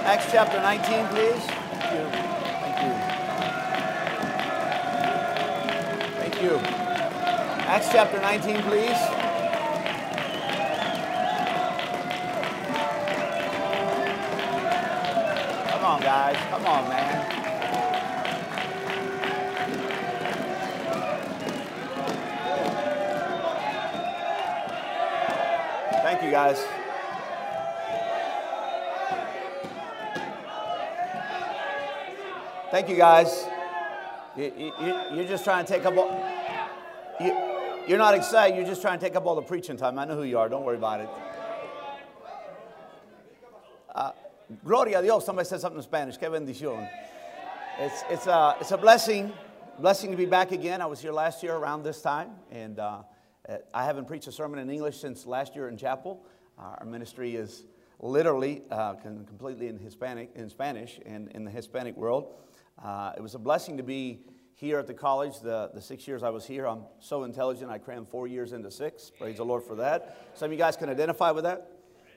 Acts chapter 19, please. Thank you. Thank you. Thank you. Acts chapter 19, please. Come on, guys. Come on, man. Thank you, guys. Thank you, guys. You're just trying to take up all... You're not excited. You're just trying to take up all the preaching time. I know who you are. Don't worry about it. Gloria a Dios. Somebody said something in Spanish. Qué bendición. It's a blessing to be back again. I was here last year around this time, and I haven't preached a sermon in English since last year in chapel. Our ministry is literally completely in Spanish, and in the Hispanic world. It was a blessing to be here at the college. The 6 years I was here, I'm so intelligent. I crammed 4 years into 6. Praise the Lord for that. Some of you guys can identify with that.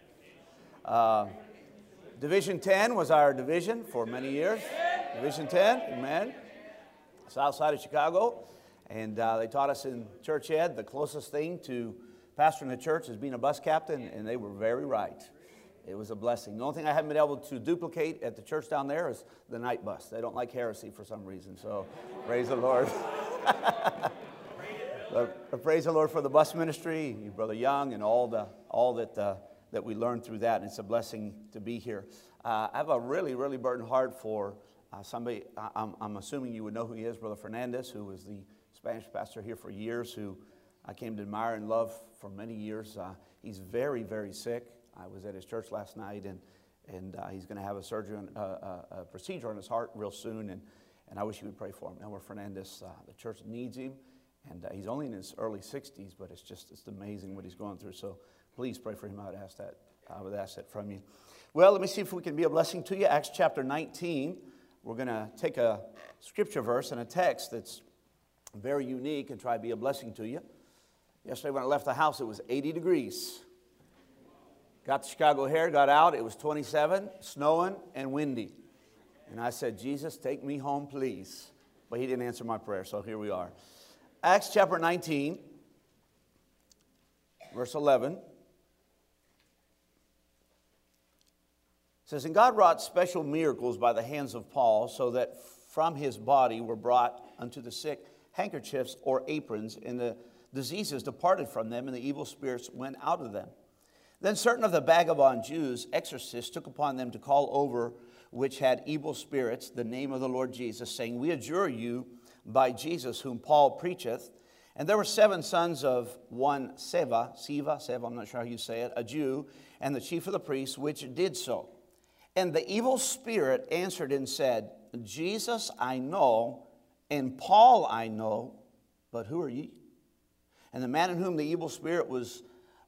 Division 10 was our division for many years. Division 10, amen. South side of Chicago. And they taught us in church ed the closest thing to pastoring a church is being a bus captain, and they were very right. It was a blessing. The only thing I haven't been able to duplicate at the church down there is the night bus. They don't like heresy for some reason, so praise the Lord. Praise the Lord for the bus ministry, Brother Young, and all that we learned through that. And it's a blessing to be here. I have a really, really burdened heart for somebody. I'm assuming you would know who he is, Brother Fernandez, who was the Spanish pastor here for years, who I came to admire and love for many years. He's very, very sick. I was at his church last night, and he's going to have a procedure on his heart real soon, and I wish you would pray for him. Elmer Fernandez, the church needs him, and he's only in his early 60s, but it's amazing what he's going through. So please pray for him. I would ask that from you. Well, let me see if we can be a blessing to you. Acts chapter 19. We're going to take a scripture verse and a text that's very unique and try to be a blessing to you. Yesterday when I left the house, it was 80 degrees. Got to Chicago here, got out, it was 27, snowing and windy. And I said, Jesus, take me home, please. But he didn't answer my prayer, so here we are. Acts chapter 19, verse 11. It says, and God wrought special miracles by the hands of Paul, so that from his body were brought unto the sick handkerchiefs or aprons, and the diseases departed from them, and the evil spirits went out of them. Then certain of the vagabond Jews, exorcists, took upon them to call over which had evil spirits the name of the Lord Jesus, saying, we adjure you by Jesus whom Paul preacheth. And there were 7 sons of one Seva, I'm not sure how you say it, a Jew, and the chief of the priests, which did so. And the evil spirit answered and said, Jesus I know, and Paul I know, but who are ye? And the man in whom the evil spirit was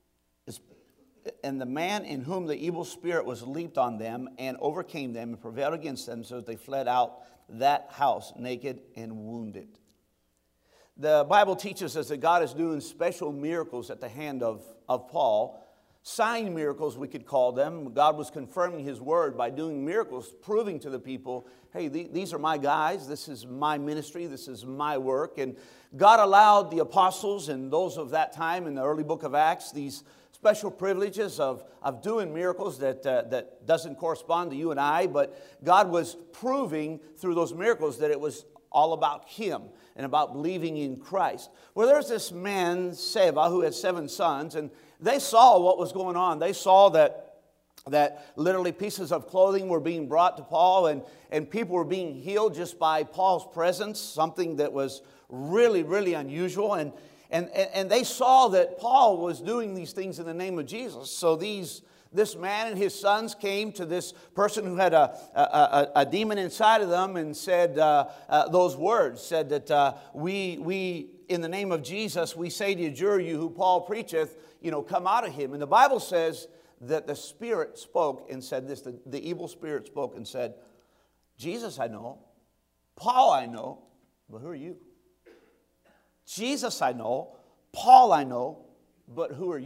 leaped on them and overcame them and prevailed against them, so that they fled out that house naked and wounded. The Bible teaches us that God is doing special miracles at the hand of Paul. Sign miracles, we could call them. God was confirming his word by doing miracles, proving to the people, hey, these are my guys, this is my ministry, this is my work. And God allowed the apostles and those of that time in the early book of Acts, these special privileges of doing miracles that doesn't correspond to you and I, but God was proving through those miracles that it was all about him and about believing in Christ. Well, there's this man, Seva, who had 7 sons, and they saw what was going on. They saw that literally pieces of clothing were being brought to Paul, and people were being healed just by Paul's presence, something that was really, really unusual. And they saw that Paul was doing these things in the name of Jesus. So this man and his sons came to this person who had a demon inside of them and said those words, said that we in the name of Jesus, we say to adjure you who Paul preacheth, come out of him. And the Bible says that the spirit spoke and said this, the evil spirit spoke and said, Jesus I know, Paul I know, but who are you? Jesus I know, Paul I know, but who are you?